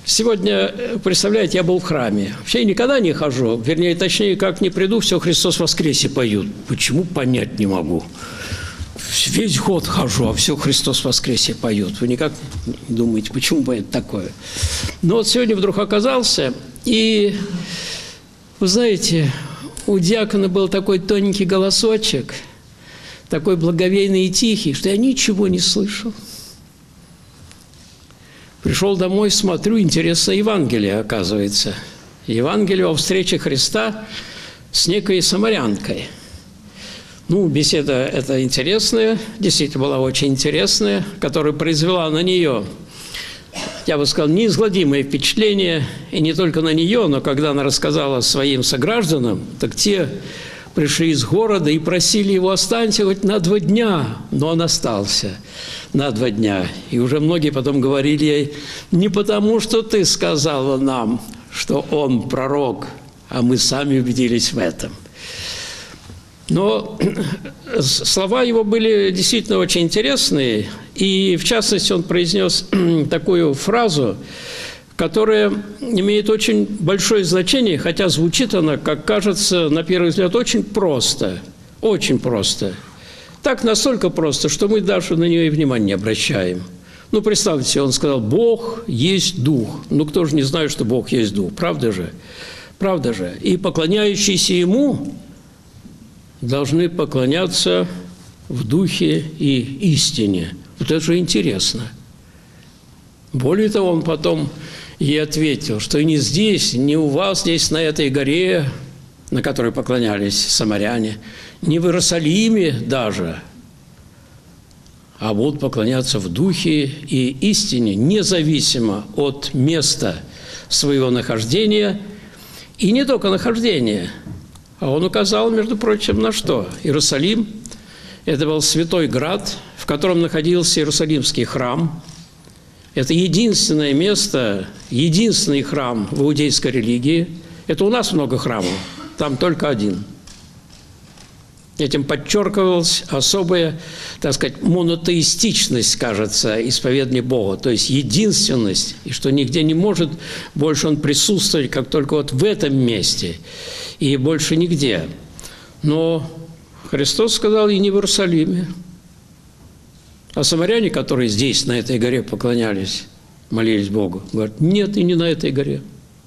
Сегодня, представляете, я был в храме. Вообще я никогда не хожу. Вернее, точнее, как не приду, все «Христос воскресе» поют. Почему, понять не могу. Весь год хожу, а все «Христос воскресе» поют. Вы никак не думаете, почему поют такое? Но вот сегодня вдруг оказался, и, вы знаете, у диакона был такой тоненький голосочек, такой благоговейный и тихий, что я ничего не слышал. Пришел домой, смотрю, интересное Евангелие, оказывается. Евангелие о встрече Христа с некой самарянкой. Ну, беседа эта интересная, действительно была очень интересная, которая произвела на нее, я бы сказал, неизгладимое впечатление, и не только на нее, но когда она рассказала своим согражданам, так те пришли из города и просили его: останься хоть на 2 дня, но он остался на 2 дня. И уже многие потом говорили ей: не потому, что ты сказала нам, что он пророк, а мы сами убедились в этом. Но слова его были действительно очень интересные, и в частности он произнес такую фразу, которая имеет очень большое значение, хотя звучит она, как кажется, на первый взгляд, очень просто. Очень просто. Так настолько просто, что мы даже на нее и внимания не обращаем. Ну, представьте, он сказал: «Бог есть Дух». Ну, кто же не знает, что Бог есть Дух? Правда же? Правда же? И поклоняющиеся Ему должны поклоняться в Духе и истине. Вот это же интересно. Более того, он потом ей ответил, что и не здесь, не у вас здесь, на этой горе, на которой поклонялись самаряне, не в Иерусалиме даже, а будут поклоняться в Духе и истине, независимо от места своего нахождения. И не только нахождения, а он указал, между прочим, на что? Иерусалим – это был святой град, в котором находился Иерусалимский храм. Это единственное место, единственный храм в иудейской религии. Это у нас много храмов, там только один. Этим подчеркивалась особая, так сказать, монотеистичность, кажется, исповедания Бога, то есть единственность, и что нигде не может больше он присутствовать, как только вот в этом месте, и больше нигде. Но Христос сказал: и не в Иерусалиме. А самаряне, которые здесь, на этой горе, поклонялись, молились Богу, говорят: нет, и не на этой горе.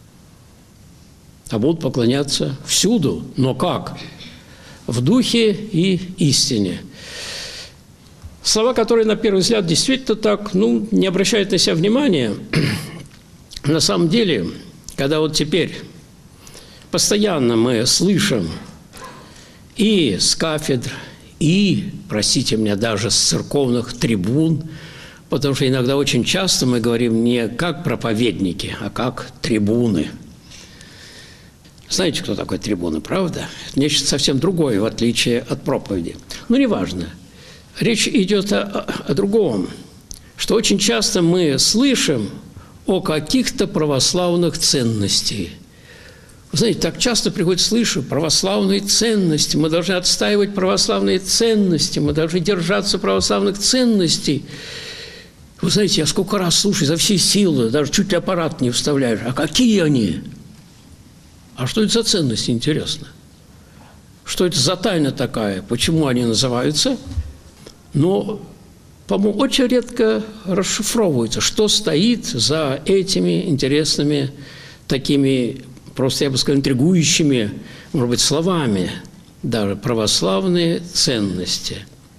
А будут поклоняться всюду. Но как? В Духе и истине. Слова, которые, на первый взгляд, действительно так, не обращают на себя внимания. На самом деле, когда вот теперь постоянно мы слышим и с кафедр, и, простите меня, даже с церковных трибун, потому что иногда очень часто мы говорим не как проповедники, а как трибуны. Знаете, кто такой трибуны, правда? Это нечто совсем другое, в отличие от проповеди. Но неважно. Речь идет о другом, что очень часто мы слышим о каких-то православных ценностях. Вы знаете, так часто приходится слышать: православные ценности, мы должны отстаивать православные ценности, мы должны держаться православных ценностей. Вы знаете, я сколько раз слушаю за все силы, даже чуть ли аппарат не вставляешь. А какие они? А что это за ценности, интересно? Что это за тайна такая? Почему они называются? Но, по-моему, очень редко расшифровывается, что стоит за этими интересными, такими, просто, я бы сказал, интригующими, может быть, словами, даже православные ценности.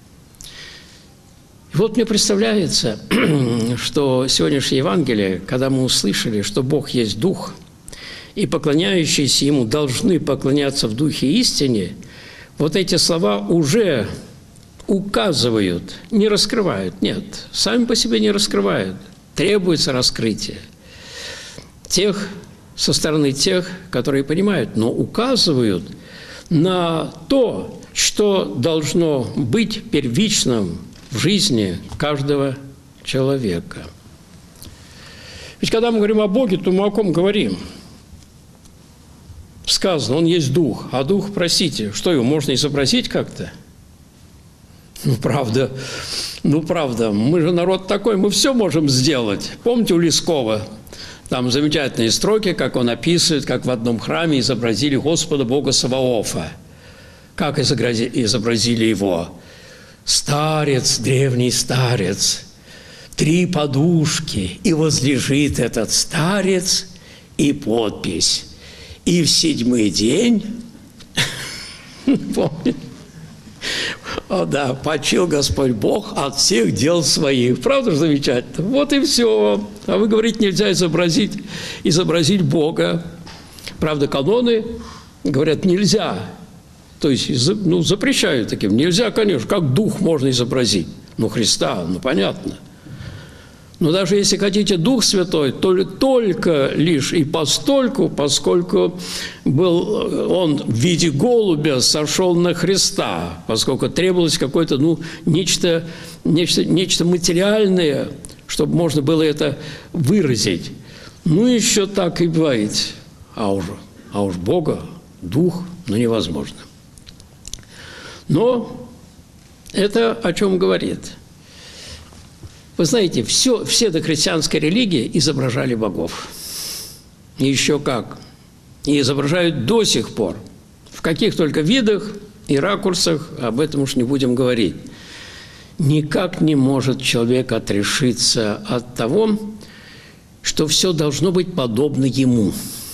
И вот мне представляется, что сегодняшнее Евангелие, когда мы услышали, что Бог есть Дух, и поклоняющиеся Ему должны поклоняться в Духе и истине, вот эти слова уже указывают, не раскрывают, нет, сами по себе не раскрывают, требуется раскрытие со стороны тех, которые понимают, но указывают на то, что должно быть первичным в жизни каждого человека. Ведь когда мы говорим о Боге, то мы о ком говорим? Сказано, Он есть Дух, а Дух, простите, что его можно изобразить как-то? Правда, мы же народ такой, мы все можем сделать. Помните у Лескова Там замечательные строки, как он описывает, как в одном храме изобразили Господа Бога Саваофа. Как изобразили его? Старец, древний старец, 3 подушки, и возлежит этот старец, и подпись. И в 7-й день, помните? О, да, почил Господь Бог от всех дел своих. Правда же замечательно? Вот и все. А вы говорите, нельзя изобразить Бога. Правда, каноны говорят, нельзя. То есть, запрещают таким. Нельзя, конечно. Как дух можно изобразить? Христа, понятно. Но даже если хотите Дух Святой, то только лишь и постольку, поскольку он в виде голубя сошел на Христа, поскольку требовалось какое-то, нечто материальное, чтобы можно было это выразить. Еще так и бывает. А уж Бога, Дух, невозможно. Но это о чем говорит? Вы знаете, все дохристианские религии изображали богов. И еще как. И изображают до сих пор. В каких только видах и ракурсах, об этом уж не будем говорить. Никак не может человек отрешиться от того, что все должно быть подобно ему.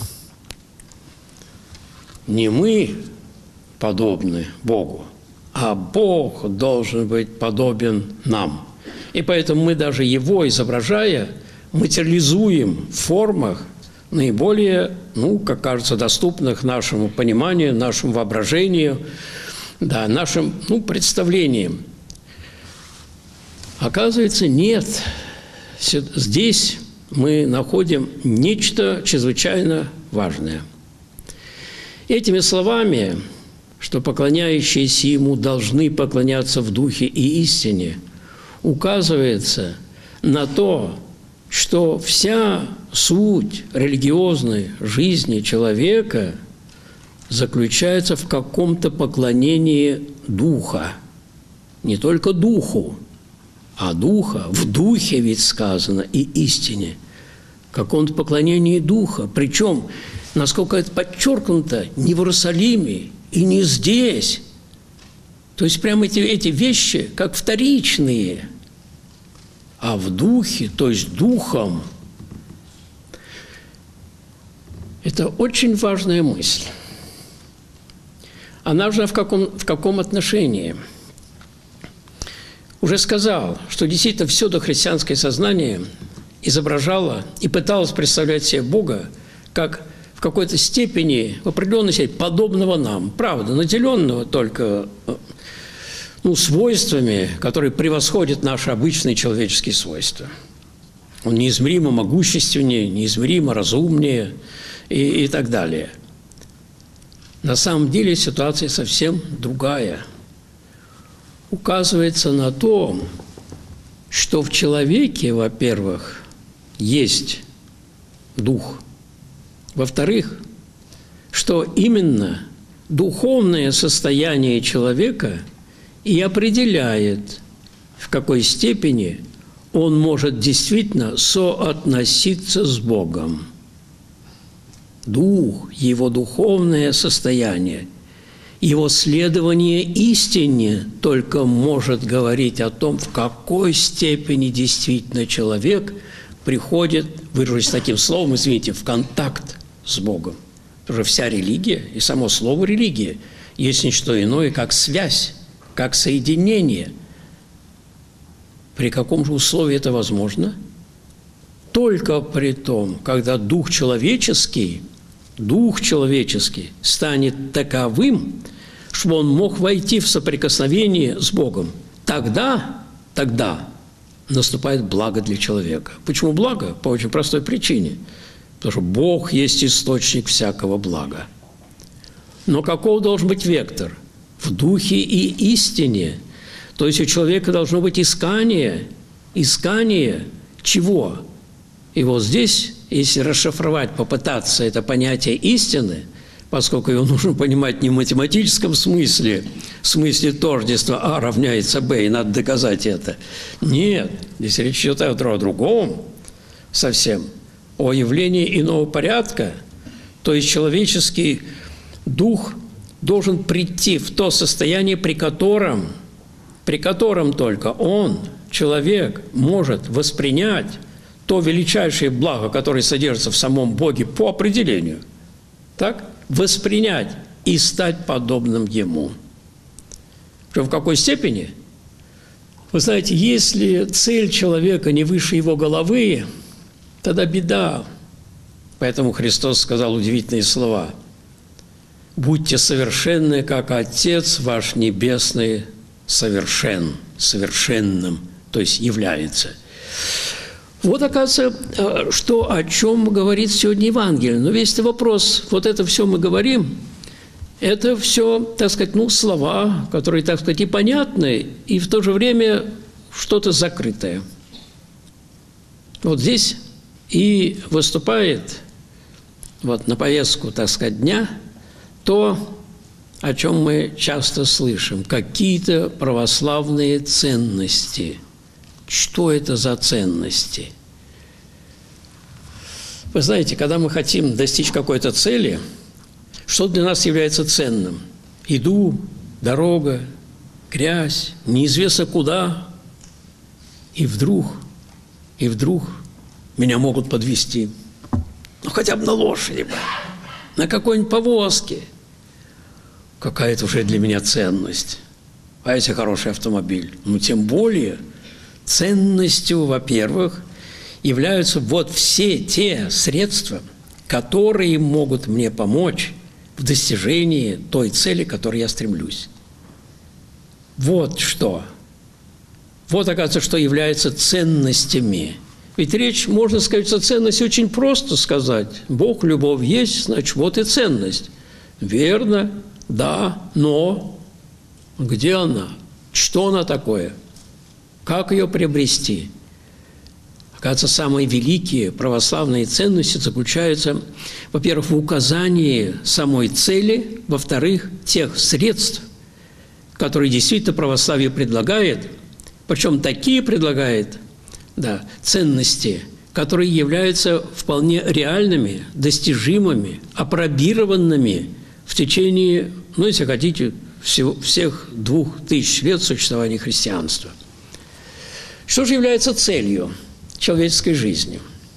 Не мы подобны Богу, а Бог должен быть подобен нам. И поэтому мы даже его, изображая, материализуем в формах наиболее, как кажется, доступных нашему пониманию, нашему воображению, да, нашим представлениям. Оказывается, нет. Здесь мы находим нечто чрезвычайно важное. Этими словами, что поклоняющиеся ему должны поклоняться в духе и истине, указывается на то, что вся суть религиозной жизни человека заключается в каком-то поклонении духа. Не только духу, а духа. В духе ведь сказано и истине. В каком-то поклонении духа. Причем, насколько это подчеркнуто, не в Иерусалиме и не здесь. То есть прямо эти вещи как вторичные, а в духе, то есть духом. Это очень важная мысль. Она же в каком отношении? Уже сказал, что действительно все дохристианское сознание изображало и пыталось представлять себе Бога как в какой-то степени, в определенной степени, подобного нам. Правда, наделенного только свойствами, которые превосходят наши обычные человеческие свойства. Он неизмеримо могущественнее, неизмеримо разумнее и так далее. На самом деле ситуация совсем другая. Указывается на то, что в человеке, во-первых, есть дух. Во-вторых, что именно духовное состояние человека и определяет, в какой степени он может действительно соотноситься с Богом. Дух, его духовное состояние, его следование истине только может говорить о том, в какой степени действительно человек приходит, выражаясь таким словом, извините, в контакт с Богом. Потому что вся религия и само слово «религия» есть не что иное, как связь, как соединение. При каком же условии это возможно? Только при том, когда дух человеческий станет таковым, чтобы он мог войти в соприкосновение с Богом. Тогда наступает благо для человека. Почему благо? По очень простой причине. Потому что Бог есть источник всякого блага. Но каков должен быть вектор? В духе и истине. То есть у человека должно быть искание. Искание чего? И вот здесь, если расшифровать, попытаться это понятие истины, поскольку его нужно понимать не в математическом смысле, в смысле тождества А равняется Б, и надо доказать это. Нет, здесь речь идет о другом совсем. о явлении иного порядка, то есть человеческий дух должен прийти в то состояние, при котором только он, человек, может воспринять то величайшее благо, которое содержится в самом Боге по определению, так? Воспринять и стать подобным Ему. В какой степени? Вы знаете, если цель человека не выше его головы, тогда беда. Поэтому Христос сказал удивительные слова: «Будьте совершенны, как Отец ваш Небесный совершенным», то есть является. Вот, оказывается, о чем говорит сегодня Евангелие. Но весь этот вопрос, вот это все мы говорим, это все, так сказать, слова, которые, так сказать, и понятны, и в то же время что-то закрытое. Вот здесь и выступает вот на повестку, так сказать, дня то, о чем мы часто слышим, какие-то православные ценности. Что это за ценности? Вы знаете, когда мы хотим достичь какой-то цели, что для нас является ценным? Иду, дорога, грязь, неизвестно куда, и вдруг меня могут подвезти. Ну, хотя бы на лошади, на какой-нибудь повозке. Какая-то уже для меня ценность. А если хороший автомобиль? Ну, тем более ценностью, во-первых, являются вот все те средства, которые могут мне помочь в достижении той цели, к которой я стремлюсь. Вот что. Вот, оказывается, что является ценностями. Ведь речь, можно сказать, о ценности очень просто сказать. Бог, любовь есть, значит, вот и ценность. Верно, да, но где она? Что она такое? Как ее приобрести? Оказывается, самые великие православные ценности заключаются, во-первых, в указании самой цели, во-вторых, тех средств, которые действительно православие предлагает, причем такие предлагает, ценности, которые являются вполне реальными, достижимыми, апробированными в течение, если хотите, всех 2000 лет существования христианства. Что же является целью человеческой жизни?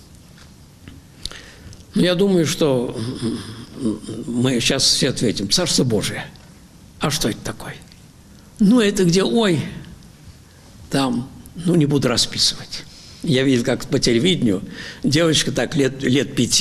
Я думаю, что мы сейчас все ответим: Царство Божие. А что это такое? Это где, там, не буду расписывать. Я видел, как по телевидению девочка так лет 5,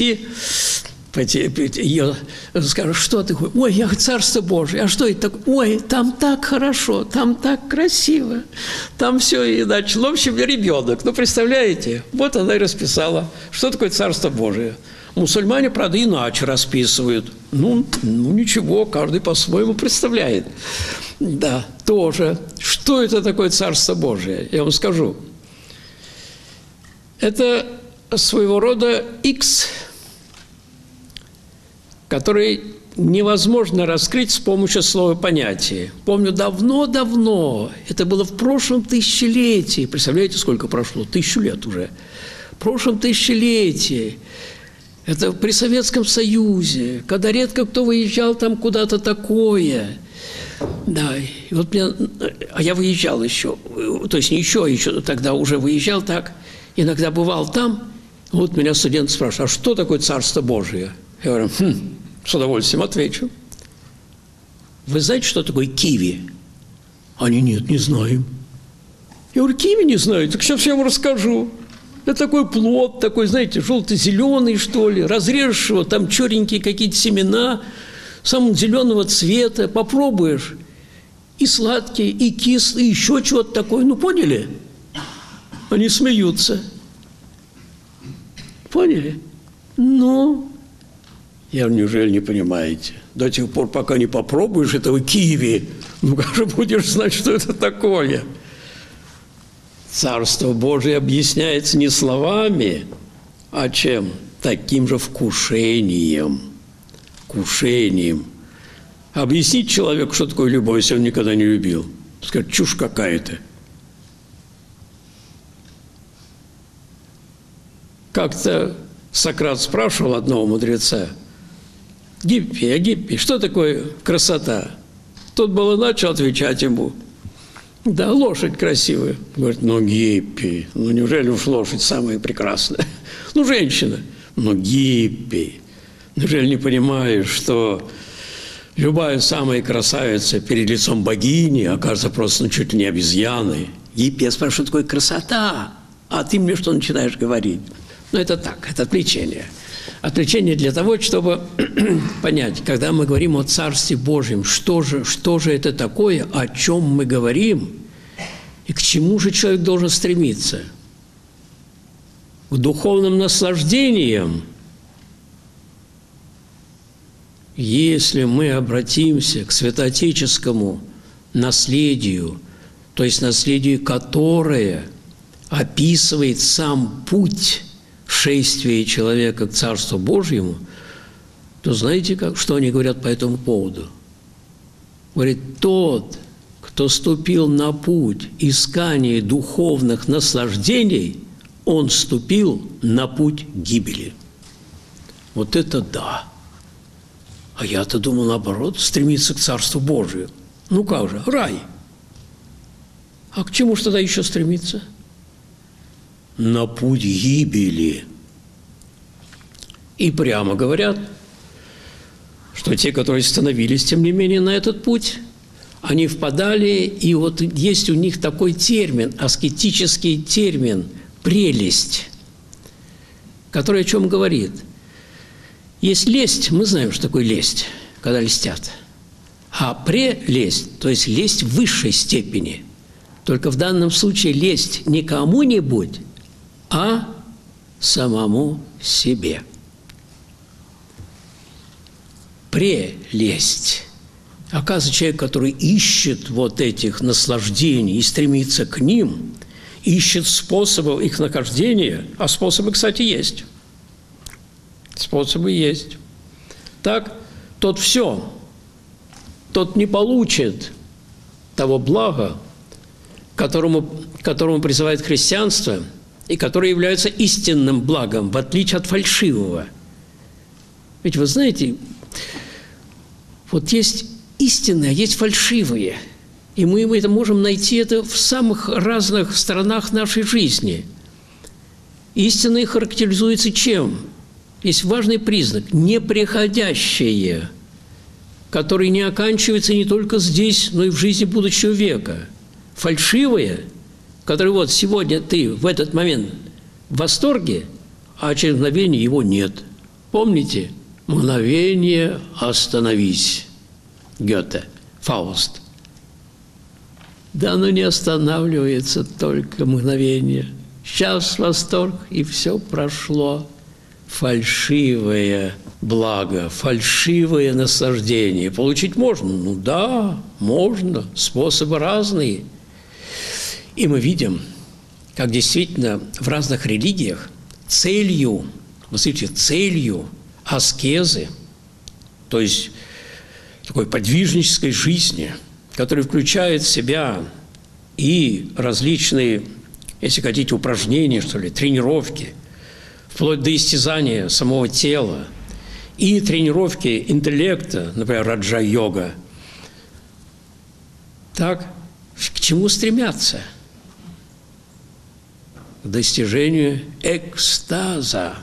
ее скажут: что ты такое? Я Царство Божие. А что это такое? Там так хорошо, там так красиво, там все иначе. В общем, ребенок. Представляете? Вот она и расписала, что такое Царство Божие. Мусульмане, правда, иначе расписывают. Ничего, каждый по-своему представляет. Да, тоже. Что это такое Царство Божие? Я вам скажу. Это своего рода X, который невозможно раскрыть с помощью слова понятия. Помню, давно-давно, это было в прошлом тысячелетии, представляете, сколько прошло? 1000 лет уже. В прошлом тысячелетии, это при Советском Союзе, когда редко кто выезжал там куда-то такое. Да, и вот а я выезжал еще, то есть не еще тогда уже выезжал так, иногда бывал там, вот меня студенты спрашивают: а что такое Царство Божие? Я говорю: с удовольствием отвечу. Вы знаете, что такое киви? Они: нет, не знаем. Я говорю: киви не знаете? Так сейчас я вам расскажу. Это такой плод, такой, знаете, желто-зеленый, что ли, разрежешь его, там черненькие какие-то семена, самого зеленого цвета, попробуешь, и сладкие, и кислые, и еще чего-то такое. Поняли? Они смеются. Поняли? Я говорю: неужели не понимаете? До тех пор, пока не попробуешь этого киви, как же будешь знать, что это такое? Царство Божие объясняется не словами, а чем? Таким же вкушением. Объяснить человеку, что такое любовь, если он никогда не любил. Сказать: чушь какая-то. Как-то Сократ спрашивал одного мудреца: Гиппий, что такое красота? Тот был и начал отвечать ему: да, лошадь красивая. Говорит: ну, Гиппий, ну, неужели уж лошадь самая прекрасная? Ну, женщина. Ну, Гиппий, неужели не понимаешь, что любая самая красавица перед лицом богини окажется просто чуть ли не обезьяной? Гиппий, я спрашиваю, что такое красота? А ты мне что начинаешь говорить? Ну, это так, это отвлечение. Отвлечение для того, чтобы понять, когда мы говорим о Царстве Божьем, что же это такое, о чем мы говорим, и к чему же человек должен стремиться? К духовным наслаждениям. Если мы обратимся к святоотеческому наследию, то есть наследию, которое описывает сам путь шествия человека к Царству Божьему, то знаете, что они говорят по этому поводу? Говорит: тот, кто ступил на путь искания духовных наслаждений, он ступил на путь гибели. Вот это да! А я-то думал, наоборот, стремиться к Царству Божию. Ну как же, рай. А к чему же тогда еще стремиться? На путь гибели. И прямо говорят, что те, которые становились, тем не менее, на этот путь, они впадали, и вот есть у них такой термин, аскетический термин «прелесть», который о чем говорит? Есть лесть, мы знаем, что такое лесть, когда льстят. А прелесть, то есть лесть в высшей степени. Только в данном случае лесть не кому-нибудь, а самому себе. Прелесть. Оказывается, человек, который ищет вот этих наслаждений и стремится к ним, ищет способов их нахождения, а способы, кстати, есть. Способы есть. Так, тот не получит того блага, которому призывает христианство, и которое является истинным благом, в отличие от фальшивого. Ведь вы знаете, вот есть истинные, а есть фальшивые. И мы это можем найти в самых разных сторонах нашей жизни. Истинные характеризуются чем? Есть важный признак – неприходящее, который не оканчивается не только здесь, но и в жизни будущего века. Фальшивое, которое вот сегодня ты в этот момент в восторге, а через мгновение его нет. Помните? «Мгновение остановись» Гёте, Фауст. Да оно не останавливается только мгновение. Сейчас восторг, и все прошло. Фальшивое благо, фальшивое наслаждение. Получить можно? Ну да, можно. Способы разные. И мы видим, как действительно в разных религиях целью, вы слышите, целью аскезы, то есть такой подвижнической жизни, которая включает в себя и различные, если хотите, упражнения, что ли, тренировки, вплоть до истязания самого тела, и тренировки интеллекта, например, раджа-йога. Так, к чему стремятся? К достижению экстаза.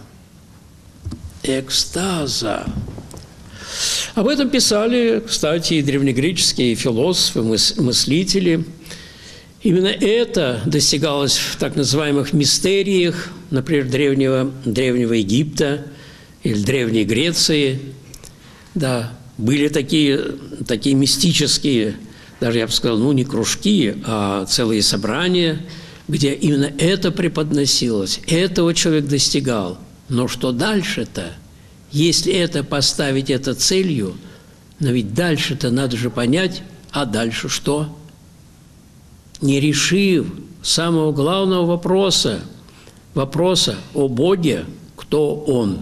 Экстаза. Об этом писали, кстати, и древнегреческие философы, мыслители. Именно это достигалось в так называемых мистериях, например, древнего Египта или Древней Греции. Да, были такие мистические, даже я бы сказал, ну не кружки, а целые собрания, где именно это преподносилось, этого человек достигал. Но что дальше-то? Если это поставить это целью, но ведь дальше-то надо же понять, а дальше что? Не решив самого главного вопроса о Боге, кто Он,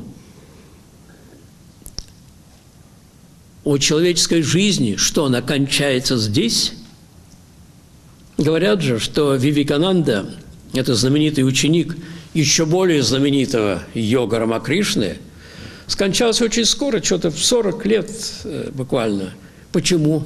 о человеческой жизни, что она кончается здесь. Говорят же, что Вивекананда, это знаменитый ученик еще более знаменитого йога Рамакришны, скончался очень скоро, что-то в 40 лет буквально. Почему?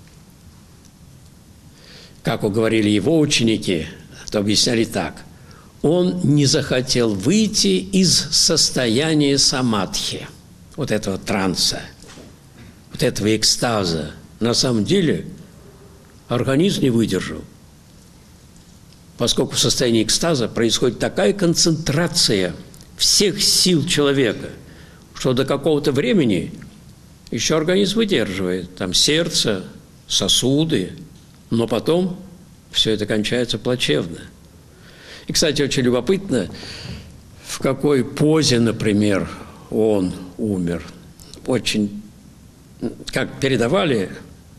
Как уговорили его ученики, то объясняли так. Он не захотел выйти из состояния самадхи, вот этого транса, вот этого экстаза. На самом деле организм не выдержал, поскольку в состоянии экстаза происходит такая концентрация всех сил человека, что до какого-то времени еще организм выдерживает, там сердце, сосуды, но потом все это кончается плачевно. И, кстати, очень любопытно, в какой позе, например, он умер. Очень, как передавали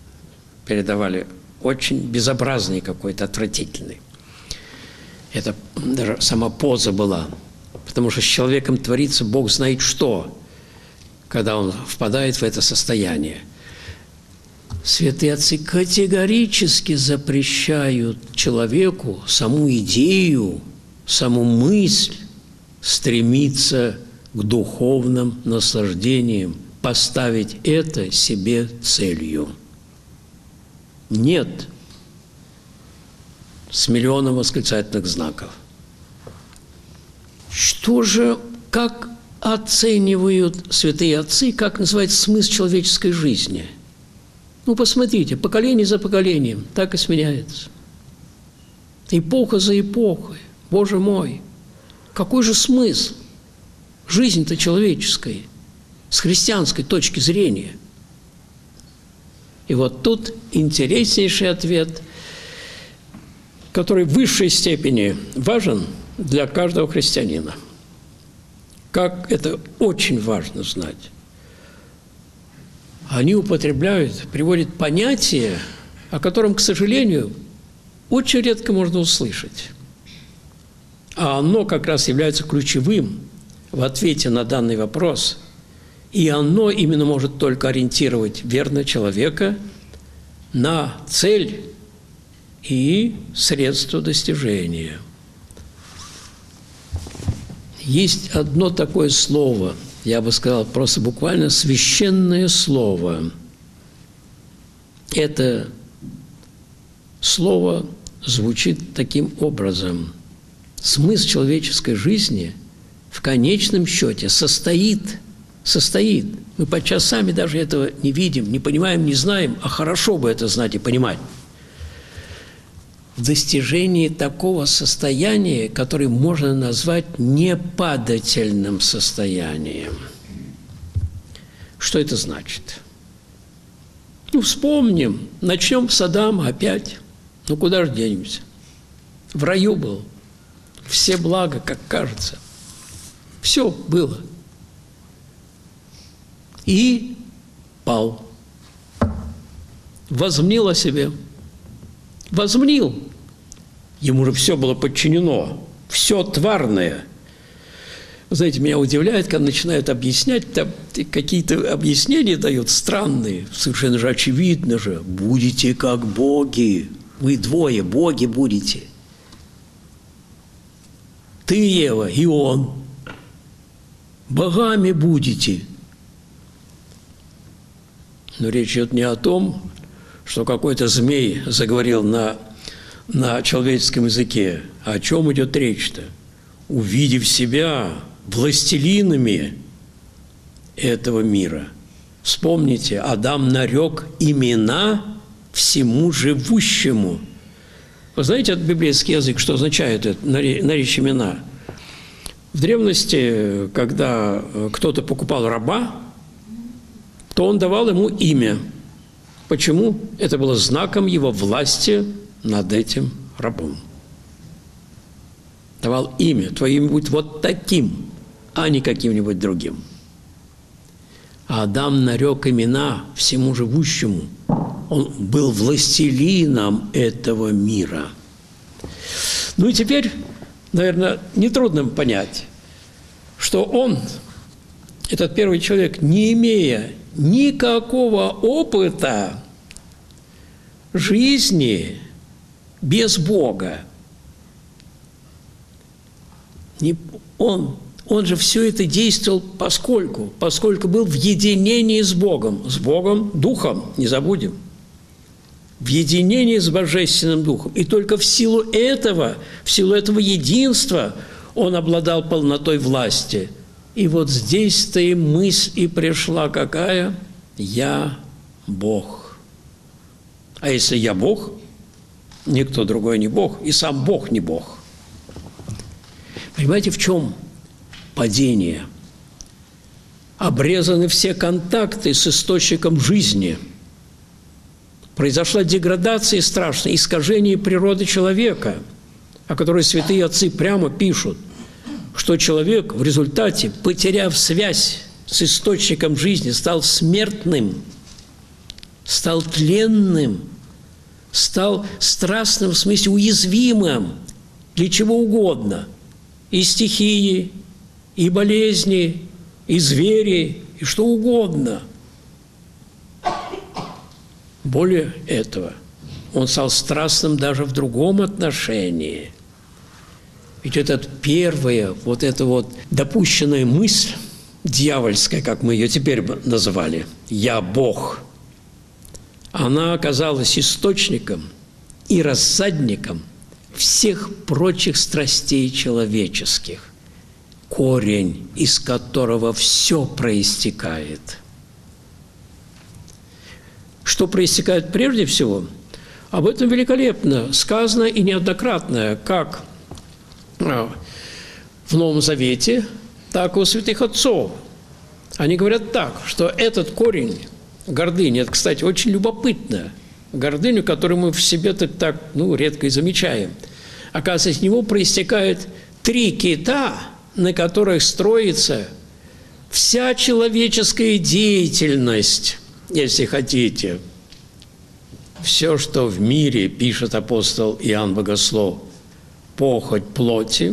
очень безобразный какой-то, отвратительный. Это даже сама поза была. Потому что с человеком творится Бог знает что, когда он впадает в это состояние. Святые отцы категорически запрещают человеку саму идею, саму мысль стремиться к духовным наслаждениям, поставить это себе целью. Нет. С миллионом восклицательных знаков. Что же, как оценивают святые отцы, как называется смысл человеческой жизни? Ну, посмотрите, поколение за поколением так и сменяется. Эпоха за эпохой. Боже мой, какой же смысл жизни-то человеческой с христианской точки зрения? И вот тут интереснейший ответ, который в высшей степени важен для каждого христианина. Как это очень важно знать. Они приводят понятие, о котором, к сожалению, очень редко можно услышать. А оно как раз является ключевым в ответе на данный вопрос. И оно именно может только ориентировать верно человека на цель и средства достижения. Есть одно такое слово, я бы сказал, просто буквально священное слово. Это слово звучит таким образом. Смысл человеческой жизни в конечном счете состоит. Мы подчас сами даже этого не видим, не понимаем, не знаем, а хорошо бы это знать и понимать. В достижении такого состояния, которое можно назвать непадательным состоянием. Что это значит? Ну, вспомним, начнем с Адама опять. Ну, куда же денемся? В раю был. Все блага, как кажется. Все было. И пал. Возмнил о себе. Возмнил. Ему же все было подчинено. Все тварное. Вы знаете, меня удивляет, когда начинают объяснять, там какие-то объяснения дают странные. Совершенно же очевидно же. Будете как боги. Вы двое боги будете. Ты, Ева, и он. Богами будете. Но речь идет не о том, что какой-то змей заговорил на человеческом языке. А о чем идет речь-то? Увидев себя властелинами этого мира. Вспомните, Адам нарек имена всему живущему. Вы знаете, этот библейский язык, что означает это, наречь имена? В древности, когда кто-то покупал раба, то он давал ему имя. Почему? Это было знаком его власти над этим рабом. Давал имя. Твое имя будет вот таким, а не каким-нибудь другим. А Адам нарек имена всему живущему. Он был властелином этого мира. Ну и теперь, наверное, нетрудно понять, что он, этот первый человек, не имея никакого опыта жизни без Бога, Он же все это действовал поскольку был в единении с Богом Духом, не забудем, в единении с Божественным Духом. И только в силу этого единства он обладал полнотой власти. И вот здесь-то и мысль и пришла какая? «Я Бог». А если я Бог, никто другой не Бог, и сам Бог не Бог. Понимаете, в чем падение? Обрезаны все контакты с источником жизни. Произошла деградация страшная, искажение природы человека, о которой святые отцы прямо пишут, что человек в результате, потеряв связь с источником жизни, стал смертным, стал тленным, стал страстным, в смысле уязвимым для чего угодно. И стихии, и болезни, и звери, и что угодно. Более этого, он стал страстным даже в другом отношении. Ведь эта допущенная мысль, дьявольская, как мы ее теперь называли, «я Бог», она оказалась источником и рассадником всех прочих страстей человеческих, корень, из которого все проистекает. Что проистекает прежде всего? Об этом великолепно сказано и неоднократно, как в Новом Завете, так и у святых отцов. Они говорят так, что этот корень гордыни, это, кстати, очень любопытно, гордыню, которую мы в себе так редко и замечаем. Оказывается, из него проистекают 3 кита, на которых строится вся человеческая деятельность, если хотите. Все, что в мире, пишет апостол Иоанн Богослов, похоть плоти,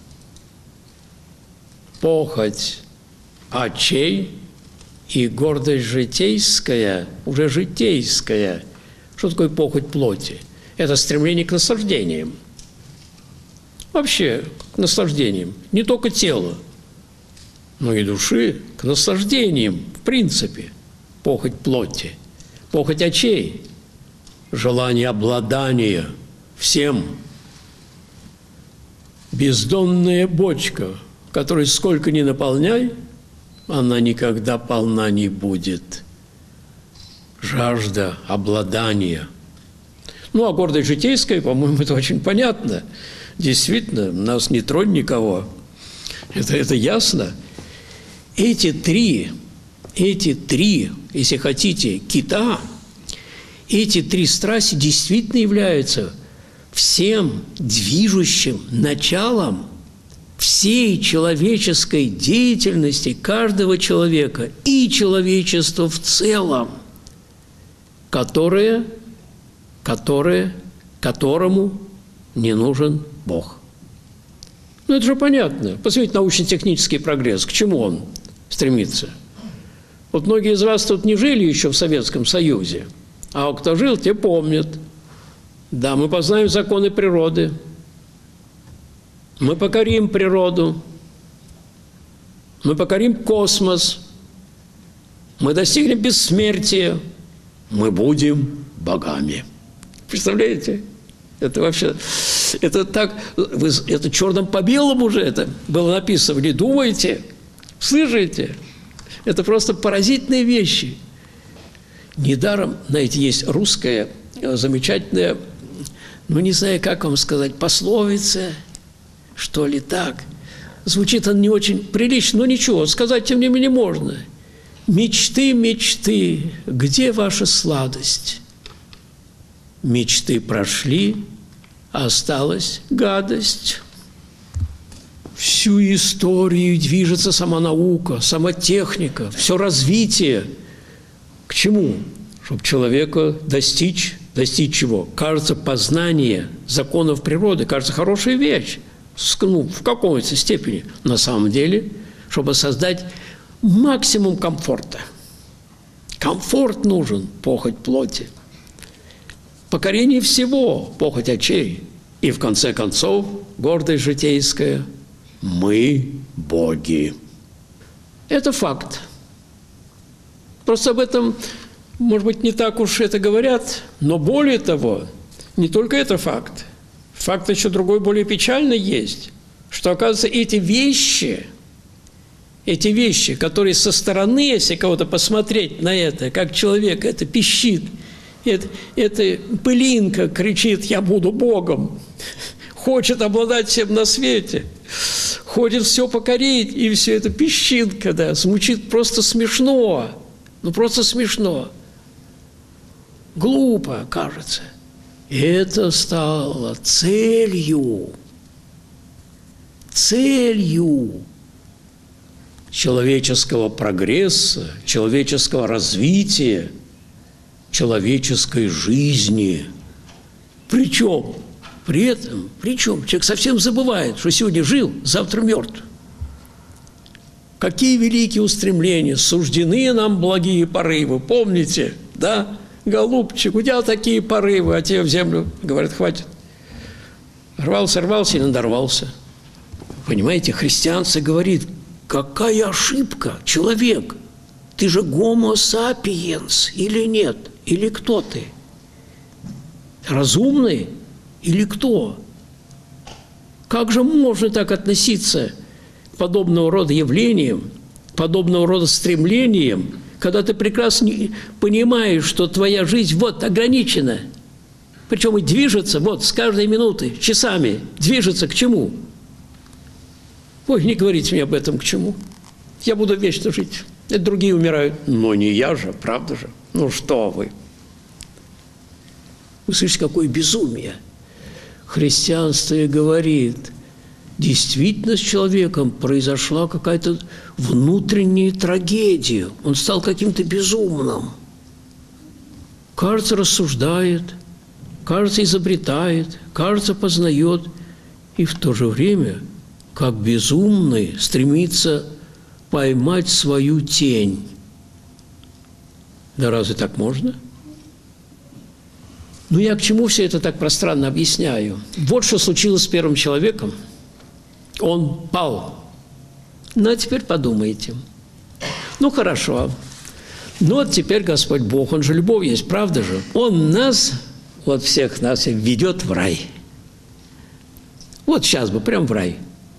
похоть очей и гордость житейская, уже житейская. Что такое похоть плоти? Это стремление к наслаждениям. Вообще к наслаждениям. Не только тела, но и души, к наслаждениям, в принципе. Похоть плоти. Похоть очей. Желание обладания всем. Бездонная бочка, которой сколько ни наполняй, она никогда полна не будет. Жажда обладания. А гордость житейская, по-моему, это очень понятно. Действительно, нас не тронь никого. Это ясно. Эти три, если хотите, кита, эти 3 страсти действительно являются всем движущим началом всей человеческой деятельности каждого человека и человечества в целом, которому не нужен Бог. Это же понятно. Посмотрите научно-технический прогресс. К чему он стремится? Вот многие из вас тут не жили еще в Советском Союзе, а кто жил, те помнят. Да, мы познаем законы природы. Мы покорим природу. Мы покорим космос. Мы достигнем бессмертия. Мы будем богами. Представляете? Это вообще, это так, это черным по белому уже это было написано. Вы не думаете? Слышите? Это просто поразительные вещи. Недаром, знаете, есть русская замечательная, не знаю, как вам сказать, пословица, что ли так. Звучит она не очень прилично, но ничего, сказать тем не менее можно. Мечты, мечты, где ваша сладость? Мечты прошли, осталась гадость. Всю историю движется сама наука, сама техника, все развитие. К чему? Чтобы человека достичь чего? Кажется, познание законов природы, кажется, хорошая вещь, в какой-то степени. На самом деле, чтобы создать максимум комфорта. Комфорт нужен, похоть плоти. Покорение всего, похоть очей. И, в конце концов, гордость житейская, мы боги. Это факт. Просто об этом, может быть, не так уж это говорят, но более того, не только это факт. Факт еще другой, более печальный есть, что, оказывается, эти вещи, которые со стороны, если кого-то посмотреть на это, как человек, это пищит, это пылинка кричит: «Я буду Богом», хочет обладать всем на свете, хочет все покорить, и все это пищит, когда звучит просто смешно, ну просто смешно, глупо кажется. Это стало целью человеческого прогресса, человеческого развития, человеческой жизни. Причем, человек совсем забывает, что сегодня жил, завтра мертв. Какие великие устремления, суждены нам благие порывы. Помните, да? Голубчик, у тебя такие порывы, а тебе в землю, говорят, хватит. Рвался и надорвался. Понимаете, христианство говорит: какая ошибка, человек, ты же гомо сапиенс или нет? Или кто ты? Разумный или кто? Как же можно так относиться к подобного рода явлениям, подобного рода стремлениям, когда ты прекрасно понимаешь, что твоя жизнь вот ограничена, причем и движется вот с каждой минуты, часами, движется к чему? Ой, не говорите мне об этом, к чему. Я буду вечно жить, это другие умирают. Но не я же, правда же? Ну что вы? Вы слышите, какое безумие. Христианство и говорит: действительно с человеком произошла какая-то внутренняя трагедия. Он стал каким-то безумным. Кажется, рассуждает, кажется, изобретает, кажется, познает. И в то же время, как безумный, стремится поймать свою тень. Да разве так можно? Ну, я к чему все это так пространно объясняю? Вот что случилось с первым человеком. Он пал. Ну, а теперь подумайте. Ну, хорошо. Ну, вот теперь Господь Бог, Он же любовь есть, правда же? Он нас, вот всех нас, ведет в рай. Вот сейчас бы, прям в рай.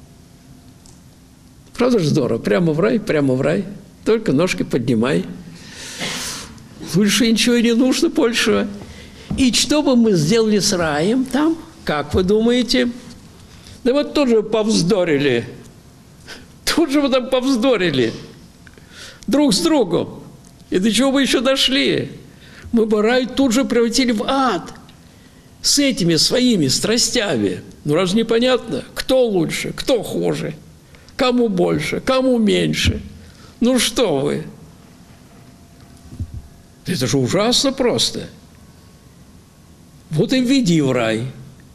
Правда же здорово? Прямо в рай. Только ножки поднимай. Больше ничего не нужно большего. И что бы мы сделали с раем там? Как вы думаете? Да вот тут же повздорили. Тут же мы там повздорили. Друг с другом. И до чего мы еще дошли? Мы бы рай тут же превратили в ад. С этими своими страстями. Ну, разве непонятно, кто лучше, кто хуже? Кому больше, кому меньше? Ну, что вы? Это же ужасно просто. Вот и введи в рай.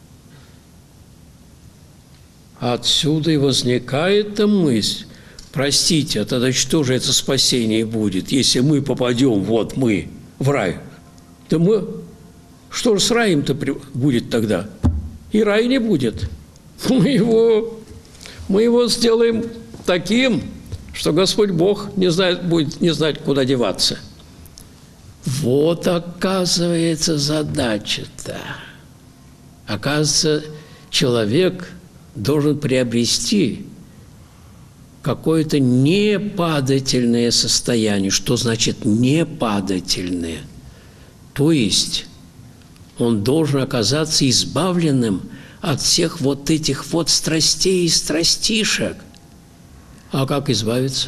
Отсюда и возникает мысль: простите, а тогда что же это спасение будет, если мы попадем, вот мы, в рай? Да мы, что же с раем-то будет тогда? И рай не будет. Мы его сделаем таким, что Господь Бог будет не знать, куда деваться. Вот, оказывается, задача-то. Оказывается, человек должен приобрести какое-то непадательное состояние. Что значит непадательное? То есть он должен оказаться избавленным от всех вот этих вот страстей и страстишек. А как избавиться?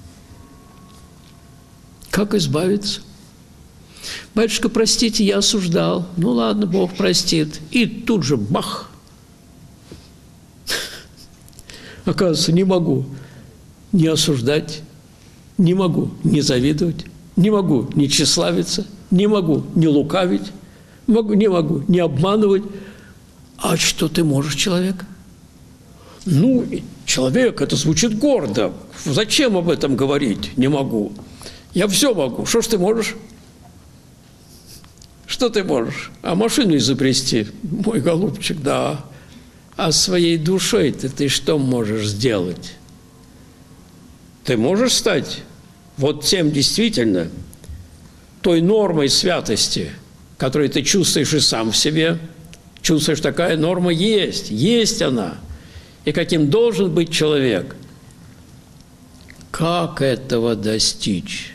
Как избавиться? Батюшка, простите, я осуждал. Ну ладно, Бог простит. И тут же бах! Оказывается, не могу не осуждать, не могу не завидовать, не могу не тщеславиться, не могу не лукавить, не могу не обманывать. А что ты можешь, человек? Ну, человек, это звучит гордо. Зачем об этом говорить? Не могу. Я все могу. Что ж ты можешь? Что ты можешь? А машину изобрести? Мой голубчик, да. А своей душой ты что можешь сделать? Ты можешь стать вот тем действительно, той нормой святости, которую ты чувствуешь и сам в себе, чувствуешь, такая норма есть она. И каким должен быть человек? Как этого достичь?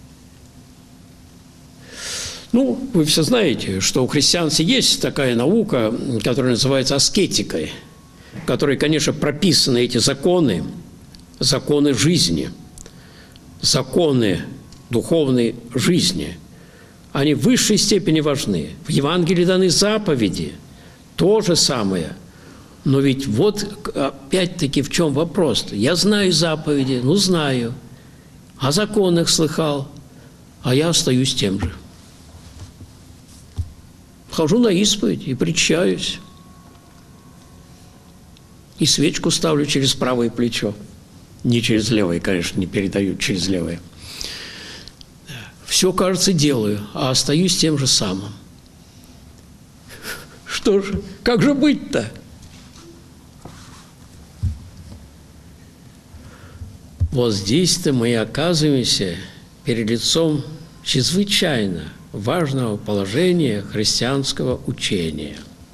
Ну, вы все знаете, что у христианства есть такая наука, которая называется аскетикой, в которой, конечно, прописаны эти законы жизни, законы духовной жизни. Они в высшей степени важны. В Евангелии даны заповеди, то же самое. Но ведь вот опять-таки в чем вопрос-то? Я знаю заповеди, знаю, о законах слыхал, а я остаюсь тем же. Хожу на исповедь и причащаюсь. И свечку ставлю через правое плечо. Не через левое, конечно, не передаю через левое. Все, кажется, делаю, а остаюсь тем же самым. Что же, как же быть-то? Вот здесь-то мы и оказываемся перед лицом чрезвычайно важного положения христианского учения.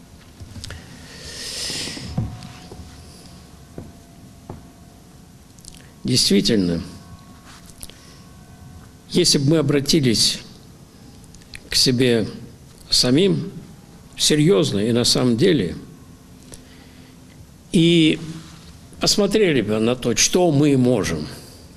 Действительно, если бы мы обратились к себе самим серьезно и на самом деле, и посмотрели бы на то, что мы можем,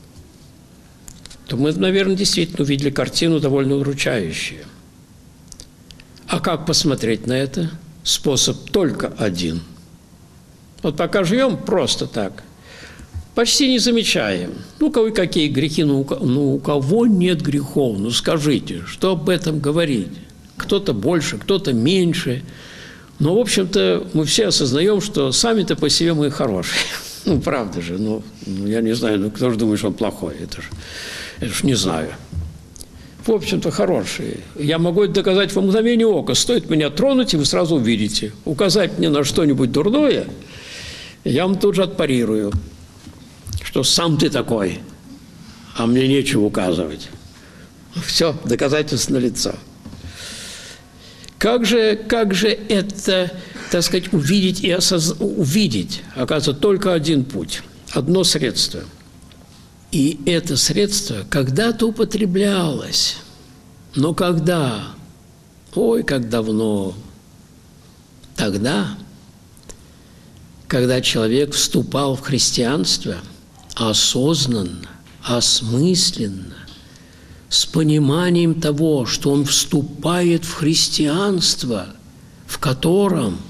то мы, наверное, действительно увидели картину довольно удручающую. А как посмотреть на это? Способ только один. Вот пока живем просто так, почти не замечаем. У кого какие грехи, у кого нет грехов? Скажите, что об этом говорить? Кто-то больше, кто-то меньше. Но, в общем-то, мы все осознаем, что сами-то по себе мы хорошие. Правда же. Я не знаю, кто же думает, что он плохой? Это ж не знаю. В общем-то, хорошие. Я могу это доказать во мгновение ока. Стоит меня тронуть, и вы сразу увидите. Указать мне на что-нибудь дурное, я вам тут же отпарирую, что сам ты такой, а мне нечего указывать. Все, доказательство налицо. Как же это, так сказать, увидеть и увидеть? Оказывается, только один путь, одно средство. И это средство когда-то употреблялось. Но когда? Ой, как давно. Тогда, когда человек вступал в христианство осознанно, осмысленно, с пониманием того, что он вступает в христианство, в котором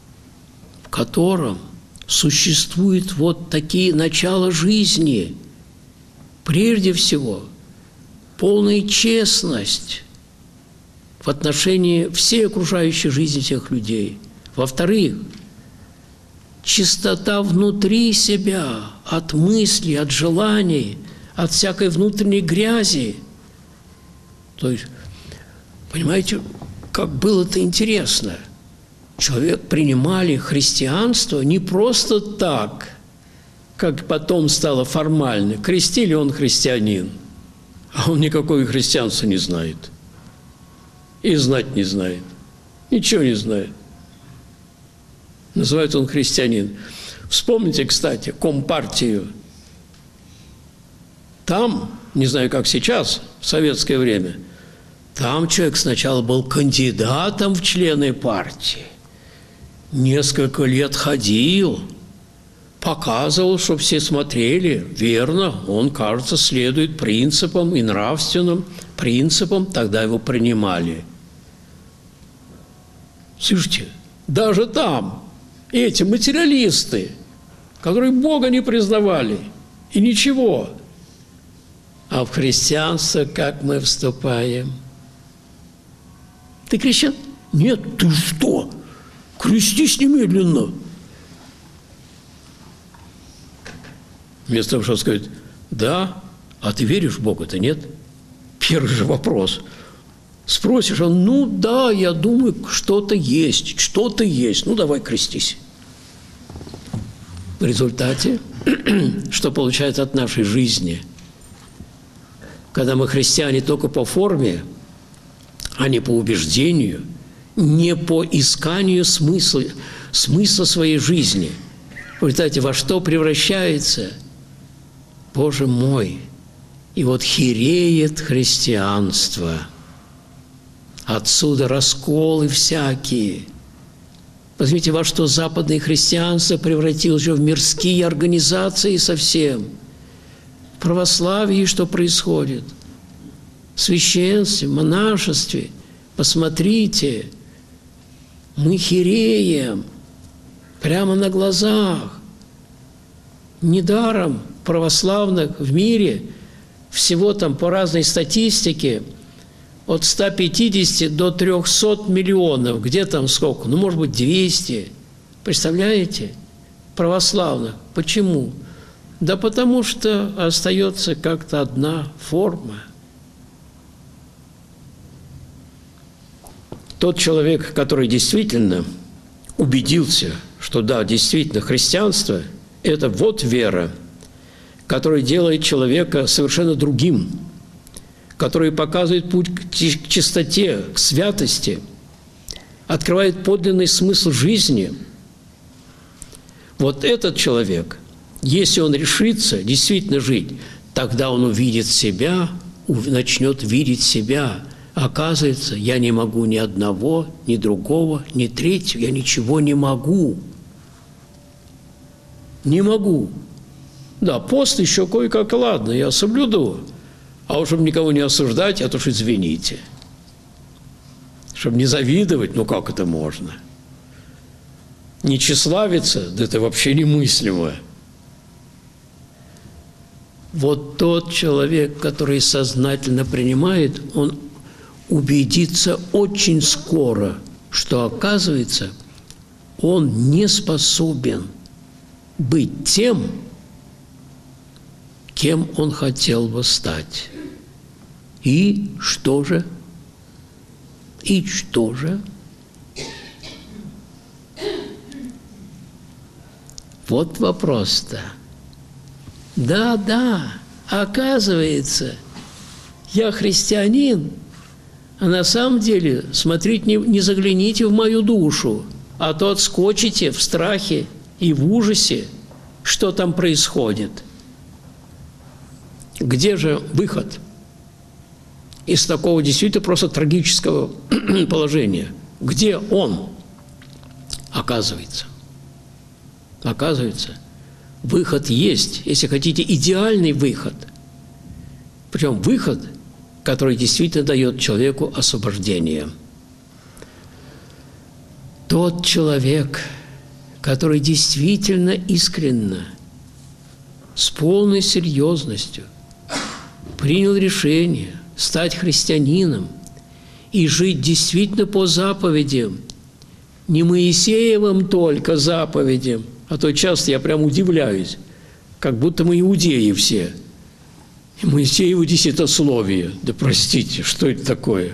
существуют вот такие начала жизни. Прежде всего, полная честность в отношении всей окружающей жизни всех людей. Во-вторых, чистота внутри себя, от мыслей, от желаний, от всякой внутренней грязи. То есть, понимаете, как было-то интересно. Человек принимали христианство не просто так, как потом стало формально. Крестили, он христианин, а он никакое христианство не знает. И знать не знает. Ничего не знает. Называется он христианин. Вспомните, кстати, Компартию. Там, не знаю, как сейчас, в советское время, там человек сначала был кандидатом в члены партии. Несколько лет ходил, показывал, чтобы все смотрели. Верно, он, кажется, следует принципам и нравственным принципам, тогда его принимали. Слушайте, даже там эти материалисты, которые Бога не признавали, и ничего. А в христианство как мы вступаем? Ты крещен? Нет, ты что? Крестись немедленно. Вместо того, чтобы сказать, да, а ты веришь в Бога-то, нет? Первый же вопрос. Спросишь, он, да, я думаю, что-то есть, ну, давай крестись. В результате, что получается от нашей жизни, когда мы христиане только по форме, а не по убеждению, не по исканию смысла своей жизни. В результате во что превращается? Боже мой! И вот хиреет христианство. Отсюда расколы всякие. Возьмите, во что западное христианство превратилось уже в мирские организации совсем. В православии что происходит? В священстве, в монашестве. Посмотрите, мы хиреем прямо на глазах. Недаром православных в мире всего там по разной статистике от 150 до 300 миллионов. Где там сколько? Ну, может быть, 200. Представляете? Православных. Почему? Да потому что остается как-то одна форма. Тот человек, который действительно убедился, что да, действительно, христианство – это вот вера, которая делает человека совершенно другим, который показывает путь к чистоте, к святости, открывает подлинный смысл жизни. Вот этот человек, если он решится действительно жить, тогда он увидит себя, начнет видеть себя. Оказывается, я не могу ни одного, ни другого, ни третьего, я ничего не могу. Не могу. Да, пост еще кое-как, ладно, я соблюду. А уж чтобы никого не осуждать, это уж извините. Чтобы не завидовать, ну как это можно? Не тщеславиться, да это вообще немыслимо. Вот тот человек, который сознательно принимает, он убедится очень скоро, что, оказывается, он не способен быть тем, кем он хотел бы стать. И что же? И что же? Вот вопрос-то. Да, оказывается, я христианин, а на самом деле, смотрите, не загляните в мою душу, а то отскочите в страхе и в ужасе, что там происходит. Где же выход из такого действительно просто трагического положения? Где он? Оказывается, выход есть, если хотите, идеальный выход. Причем выход, который действительно дает человеку освобождение. Тот человек, который действительно искренне, с полной серьезностью принял решение стать христианином и жить действительно по заповедям, не Моисеевым только заповедям, а то часто я прям удивляюсь, как будто мы иудеи все. И Моисеево десятословие. Да простите, что это такое?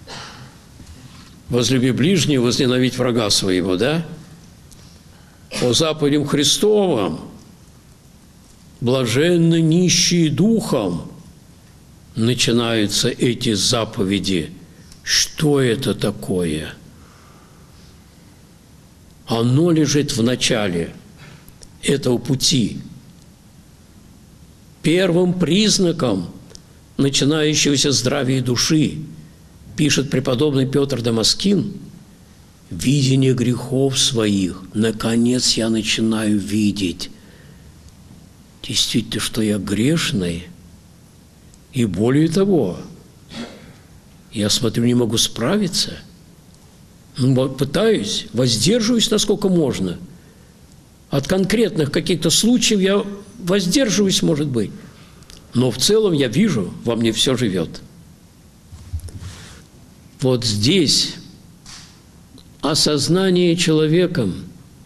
Возлюби ближнего, возненавидь врага своего, да? По заповедям Христовым блаженны нищие духом начинаются эти заповеди. Что это такое? Оно лежит в начале этого пути. Первым признаком начинающегося здравия души, пишет преподобный Петр Дамаскин, видение грехов своих. Наконец я начинаю видеть, действительно, что я грешный. И более того, я смотрю, не могу справиться. Пытаюсь, воздерживаюсь, насколько можно. От конкретных каких-то случаев я воздерживаюсь, может быть. Но в целом я вижу, во мне все живет. Вот здесь осознание человеком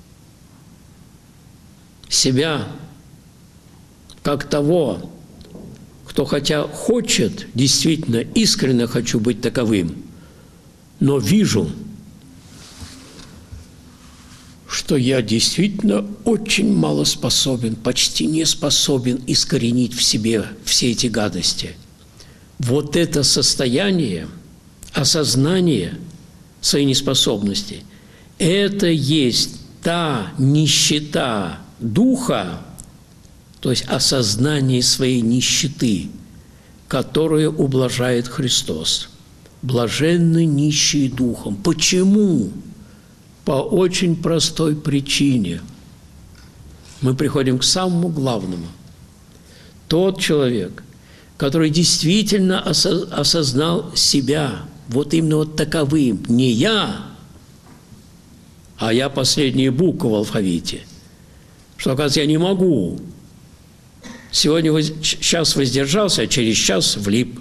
себя как того, кто хотя хочет, действительно, искренне хочу быть таковым, но вижу, что я действительно очень мало способен, почти не способен искоренить в себе все эти гадости. Вот это состояние, осознание своей неспособности, это есть та нищета духа, то есть осознание своей нищеты, которую ублажает Христос. Блаженны нищие духом. Почему? По очень простой причине. Мы приходим к самому главному. Тот человек, который действительно осознал себя, вот именно вот таковым, не я, а я последняя буква в алфавите, что, оказывается, я не могу. Сегодня сейчас воздержался, а через час влип.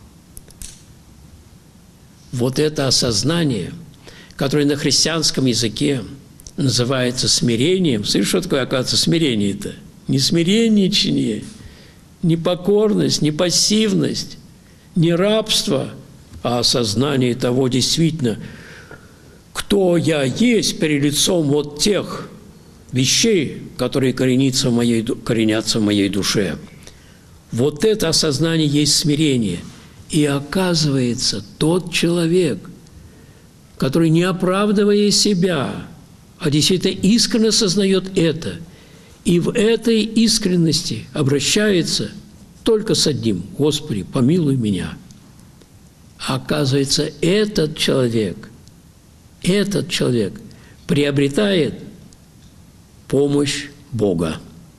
Вот это осознание, которое на христианском языке называется смирением. Слышишь, что такое, оказывается, смирение-то? Не смиренничание, не покорность, не пассивность, не рабство, а осознание того действительно, кто я есть перед лицом вот тех вещей, которые коренятся в моей душе. Вот это осознание есть смирение. И оказывается, тот человек, который, не оправдывая себя, а действительно искренне осознает это, и в этой искренности обращается только с одним: «Господи, помилуй меня». Оказывается, этот человек приобретает помощь Бога.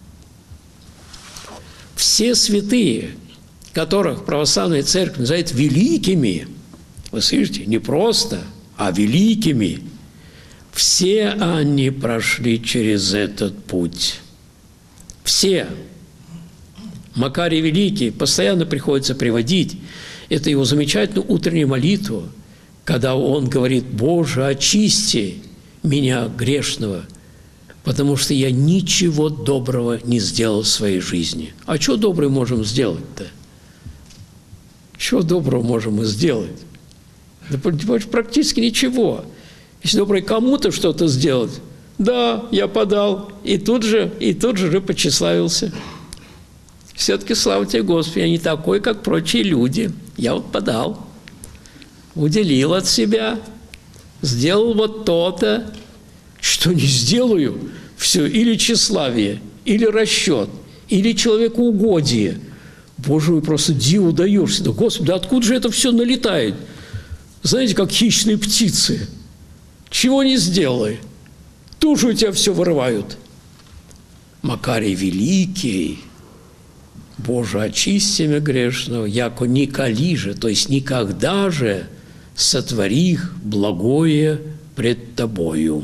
Все святые, которых православная церковь называет великими, вы слышите, не просто, а великими, все они прошли через этот путь. Все. Макарий Великий постоянно приходится приводить. Это его замечательную утреннюю молитву, когда он говорит: «Боже, очисти меня грешного, потому что я ничего доброго не сделал в своей жизни». А что доброе можем сделать-то? Чего доброго можем мы сделать? Да практически ничего. Если доброе кому-то что-то сделать, да, я подал, и тут же почеславился. Все-таки слава тебе, Господи, я не такой, как прочие люди. Я вот подал, уделил от себя, сделал вот то-то, что не сделаю, все, или тщеславие, или расчет, или человекоугодие. Боже, вы просто диву даешься. Да, Господи, да откуда же это все налетает? Знаете, как хищные птицы. Чего не сделай, тут же у тебя все вырывают. Макарий Великий: «Боже, очисти меня грешного, яко николи же», то есть никогда же сотворих благое пред тобою.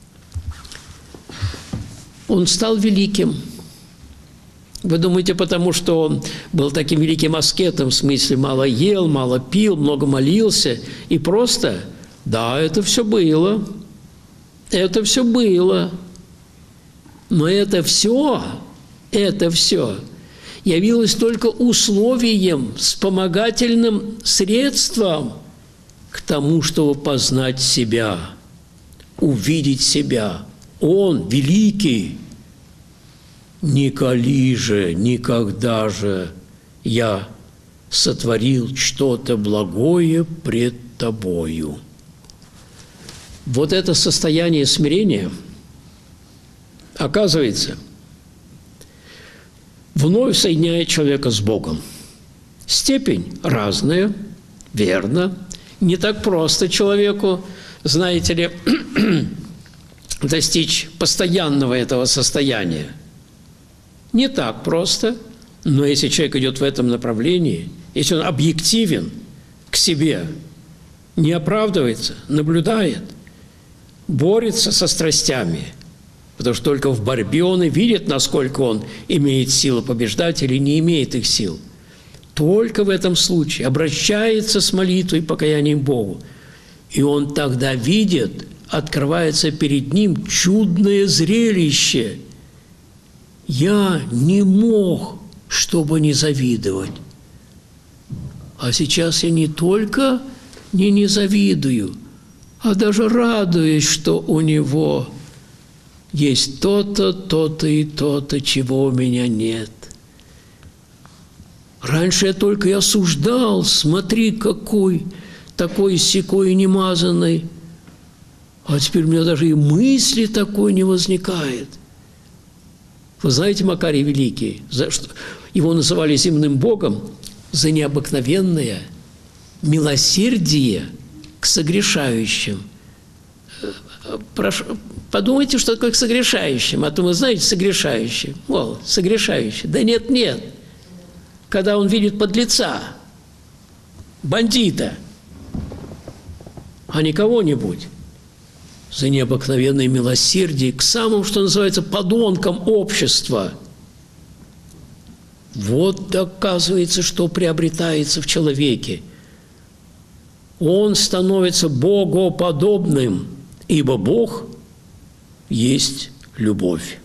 Он стал великим. Вы думаете, потому что он был таким великим аскетом, в смысле мало ел, мало пил, много молился и просто? Да, это все было. Это все было. Но это все явилось только условием, вспомогательным средством к тому, чтобы познать себя, увидеть себя. Он великий. «Николи же, никогда же я сотворил что-то благое пред тобою». Вот это состояние смирения, оказывается, вновь соединяет человека с Богом. Степень разная, верно. Не так просто человеку, знаете ли, достичь постоянного этого состояния. Не так просто, но если человек идет в этом направлении, если он объективен к себе, не оправдывается, наблюдает, борется со страстями, потому что только в борьбе он и видит, насколько он имеет силу побеждать или не имеет их сил. Только в этом случае обращается с молитвой и покаянием к Богу, и он тогда видит, открывается перед ним чудное зрелище. Я не мог, чтобы не завидовать. А сейчас я не только не завидую, а даже радуюсь, что у него есть то-то, то-то и то-то, чего у меня нет. Раньше я только и осуждал, смотри, какой, такой-сякой немазанный. А теперь у меня даже и мысли такой не возникает. Вы знаете Макарий Великий? Его называли земным богом за необыкновенное милосердие к согрешающим. Подумайте, что такое к согрешающим. А то вы знаете, согрешающий. Мол, согрешающий. Да нет. Когда он видит подлеца, бандита, а не кого-нибудь, за необыкновенное милосердие к самым, что называется, подонкам общества. Вот оказывается, что приобретается в человеке. Он становится богоподобным, ибо Бог есть любовь.